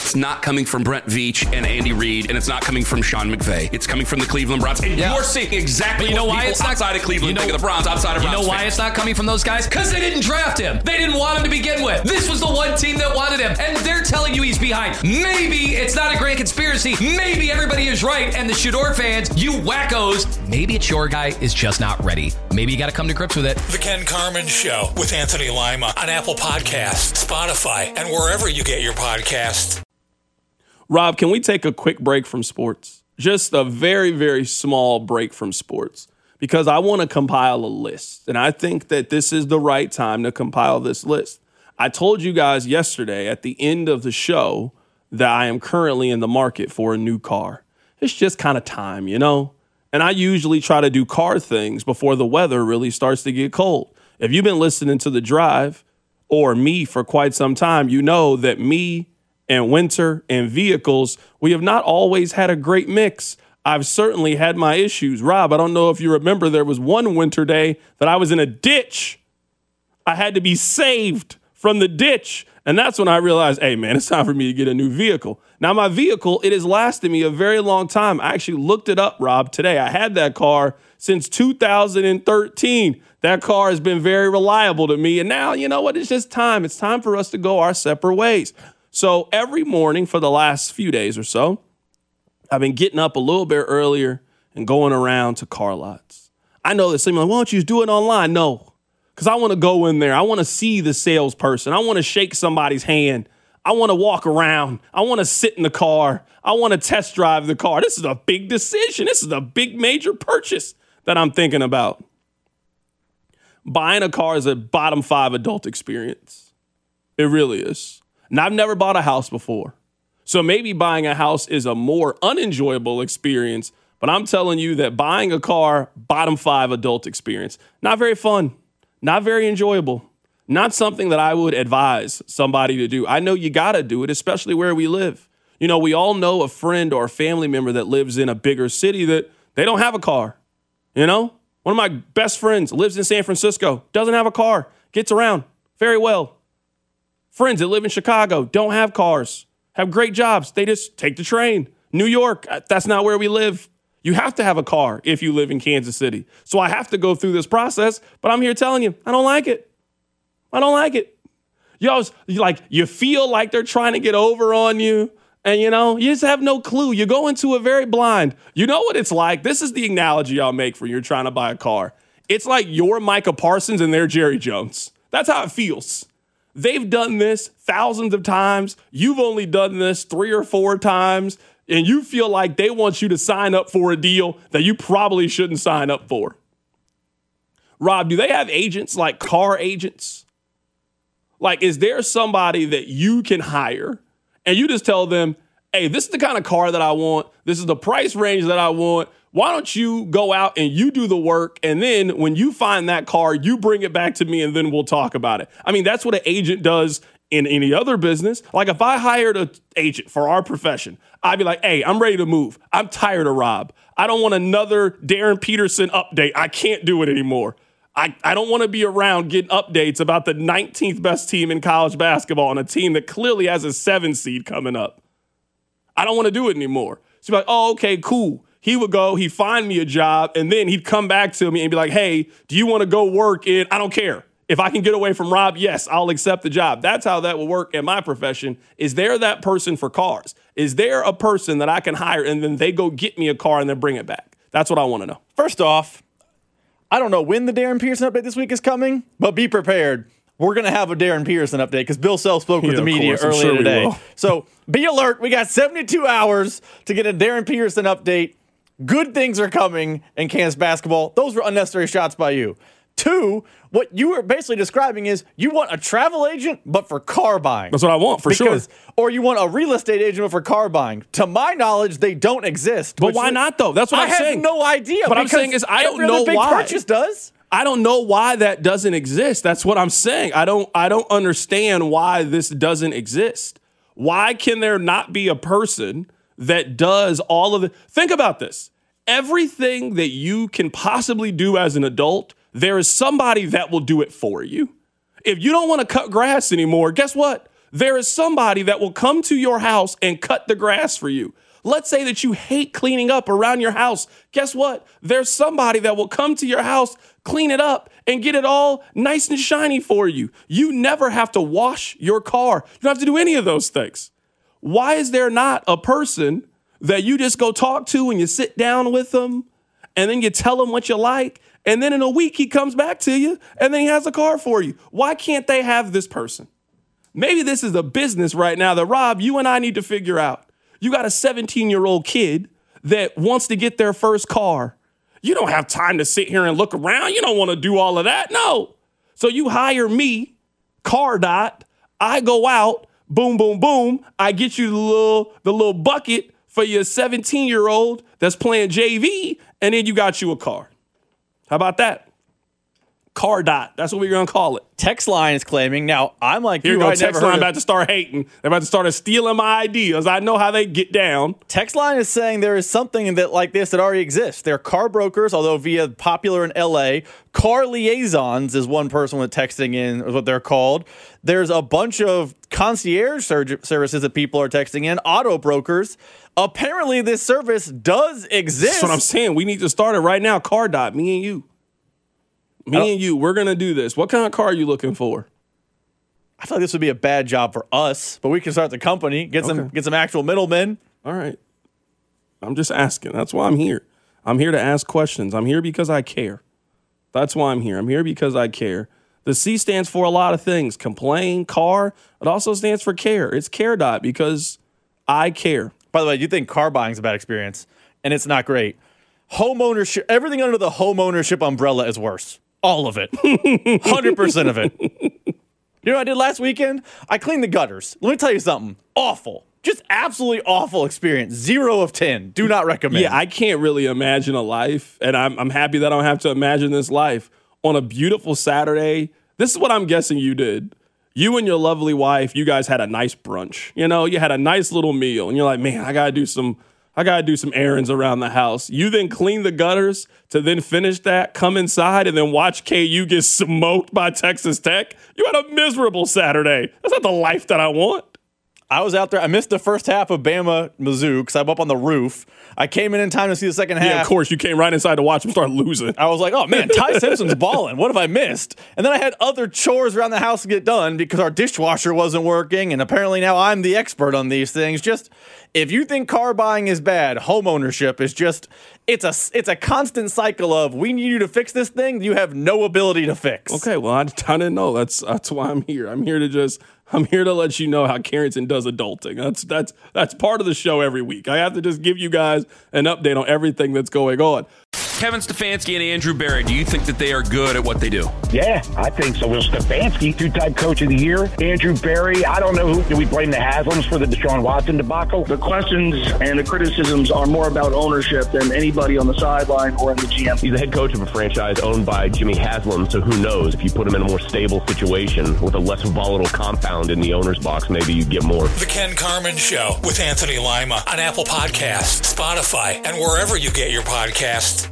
it's not coming from Brent Veach and Andy Reid, and it's not coming from Sean McVay. It's coming from the Cleveland Browns. And you're seeing exactly what people outside of Cleveland think of the Browns, outside of Browns. You know why it's not coming from those guys? Because they didn't draft him. They didn't want him to begin with. This was the one team that wanted him, and they're telling you he's behind. Maybe it's not a grand conspiracy. Maybe everybody is right, and the Shador fans, you wackos, maybe it's your guy is just not ready. Maybe you got to come to grips with it. The Ken Carman Show with Anthony Lima on Apple Podcasts, Spotify, and wherever you get your podcasts. Rob, can we take a quick break from sports? Just a very, very small break from sports, because I want to compile a list, and I think that this is the right time to compile this list. I told you guys yesterday at the end of the show that I am currently in the market for a new car. It's just kind of time, you know? And I usually try to do car things before the weather really starts to get cold. If you've been listening to The Drive or me for quite some time, you know that me and winter and vehicles, we have not always had a great mix. I've certainly had my issues. Rob, I don't know if you remember, there was one winter day that I was in a ditch. I had to be saved from the ditch. And that's when I realized, hey, man, it's time for me to get a new vehicle. Now, my vehicle, it has lasted me a very long time. I actually looked it up, Rob, today. I had that car since 2013. That car has been very reliable to me. And now, you know what? It's just time. It's time for us to go our separate ways. So every morning for the last few days or so, I've been getting up a little bit earlier and going around to car lots. I know that some are like, why don't you just do it online? No, because I want to go in there. I want to see the salesperson. I want to shake somebody's hand. I want to walk around. I want to sit in the car. I want to test drive the car. This is a big decision. This is a big major purchase that I'm thinking about. Buying a car is a bottom 5 adult experience. It really is. And I've never bought a house before. So maybe buying a house is a more unenjoyable experience, but I'm telling you that buying a car, bottom 5 adult experience. Not very fun, not very enjoyable, not something that I would advise somebody to do. I know you got to do it, especially where we live. You know, we all know a friend or a family member that lives in a bigger city that they don't have a car. You know, one of my best friends lives in San Francisco, doesn't have a car, gets around very well. Friends that live in Chicago don't have cars, have great jobs. They just take the train. New York, that's not where we live. You have to have a car if you live in Kansas City. So I have to go through this process, but I'm here telling you, I don't like it. I don't like it. You feel like they're trying to get over on you, and you just have no clue. You go into it very blind. You know what it's like? This is the analogy I'll make for you're trying to buy a car. It's like you're Micah Parsons and they're Jerry Jones. That's how it feels. They've done this thousands of times. You've only done this 3 or 4 times, and you feel like they want you to sign up for a deal that you probably shouldn't sign up for. Rob, do they have agents like car agents? Like, is there somebody that you can hire and you just tell them, hey, this is the kind of car that I want. This is the price range that I want. Why don't you go out and you do the work, and then when you find that car, you bring it back to me, and then we'll talk about it. I mean, that's what an agent does in any other business. Like, if I hired an agent for our profession, I'd be like, hey, I'm ready to move. I'm tired of Rob. I don't want another Darren Peterson update. I can't do it anymore. I don't want to be around getting updates about the 19th best team in college basketball on a team that clearly has a 7 seed coming up. I don't want to do it anymore. So you're like, oh, okay, cool. He would go, he'd find me a job, and then he'd come back to me and be like, hey, do you want to go work in, I don't care. If I can get away from Rob, yes, I'll accept the job. That's how that will work in my profession. Is there that person for cars? Is there a person that I can hire and then they go get me a car and then bring it back? That's what I want to know. First off, I don't know when the Darren Pearson update this week is coming, but be prepared. We're going to have a Darren Pearson update because Bill Self spoke with the media earlier today. So be alert. We got 72 hours to get a Darren Pearson update. Good things are coming in Kansas basketball. Those were unnecessary shots by you. 2, what you were basically describing is you want a travel agent, but for car buying. That's what I want, for sure. Or you want a real estate agent, but for car buying. To my knowledge, they don't exist. But why not, though? That's what I'm saying. I have no idea. What I'm saying is I don't know why. Every other big purchase does. I don't know why that doesn't exist. That's what I'm saying. I don't understand why this doesn't exist. Why can there not be a person that does all of the... Think about this. Everything that you can possibly do as an adult, there is somebody that will do it for you. If you don't want to cut grass anymore, guess what? There is somebody that will come to your house and cut the grass for you. Let's say that you hate cleaning up around your house. Guess what? There's somebody that will come to your house, clean it up, and get it all nice and shiny for you. You never have to wash your car. You don't have to do any of those things. Why is there not a person that you just go talk to and you sit down with them and then you tell them what you like, and then in a week he comes back to you and then he has a car for you? Why can't they have this person? Maybe this is a business right now that, Rob, you and I need to figure out. You got a 17-year-old kid that wants to get their first car. You don't have time to sit here and look around. You don't want to do all of that. No. So you hire me, CarDot. I go out, boom, boom, boom. I get you the little bucket for your 17-year-old that's playing JV, and then you got you a car. How about that? CarDot. That's what we're going to call it. Text line is claiming. Now, I'm like you. Text line about to start hating. They're about to start stealing my ideas. I know how they get down. Text line is saying there is something that like this that already exists. They're car brokers, although via popular in LA. Car liaisons is one person with texting in, is what they're called. There's a bunch of concierge services that people are texting in. Auto brokers. Apparently, this service does exist. That's what I'm saying. We need to start it right now. CarDot, me and you. Me and you, we're going to do this. What kind of car are you looking for? I feel like this would be a bad job for us, but we can start the company, get some actual middlemen. All right. I'm just asking. That's why I'm here. I'm here to ask questions. I'm here because I care. That's why I'm here. I'm here because I care. The C stands for a lot of things. Complain, car. It also stands for care. It's CareDot because I care. By the way, you think car buying is a bad experience, and it's not great. Homeownership, everything under the homeownership umbrella is worse. All of it. 100% of it. You know what I did last weekend? I cleaned the gutters. Let me tell you something. Awful. Just absolutely awful experience. 0 of 10. Do not recommend. Yeah, I can't really imagine a life, and I'm happy that I don't have to imagine this life. On a beautiful Saturday, this is what I'm guessing you did. You and your lovely wife, you guys had a nice brunch. You know, you had a nice little meal, and you're like, man, I gotta do some errands around the house. You then clean the gutters to then finish that, come inside, and then watch KU get smoked by Texas Tech. You had a miserable Saturday. That's not the life that I want. I was out there. I missed the first half of Bama-Mizzou because I'm up on the roof. I came in time to see the second half. Yeah, of course. You came right inside to watch them start losing. I was like, oh, man, Ty Simpson's balling. What have I missed? And then I had other chores around the house to get done because our dishwasher wasn't working, and apparently now I'm the expert on these things. Just, if you think car buying is bad, home ownership is just, it's a constant cycle of, we need you to fix this thing you have no ability to fix. Okay, well, I didn't know. That's why I'm here. I'm here to let you know how Carrington does adulting. That's part of the show every week. I have to just give you guys an update on everything that's going on. Kevin Stefanski and Andrew Berry, do you think that they are good at what they do? Yeah, I think so. Well, Stefanski, two-time coach of the year. Andrew Berry, I don't know do we blame the Haslams for the Deshaun Watson debacle? The questions and the criticisms are more about ownership than anybody on the sideline or in the GM. He's the head coach of a franchise owned by Jimmy Haslam, so who knows? If you put him in a more stable situation with a less volatile compound in the owner's box, maybe you get more. The Ken Carman Show with Anthony Lima on Apple Podcasts, Spotify, and wherever you get your podcasts.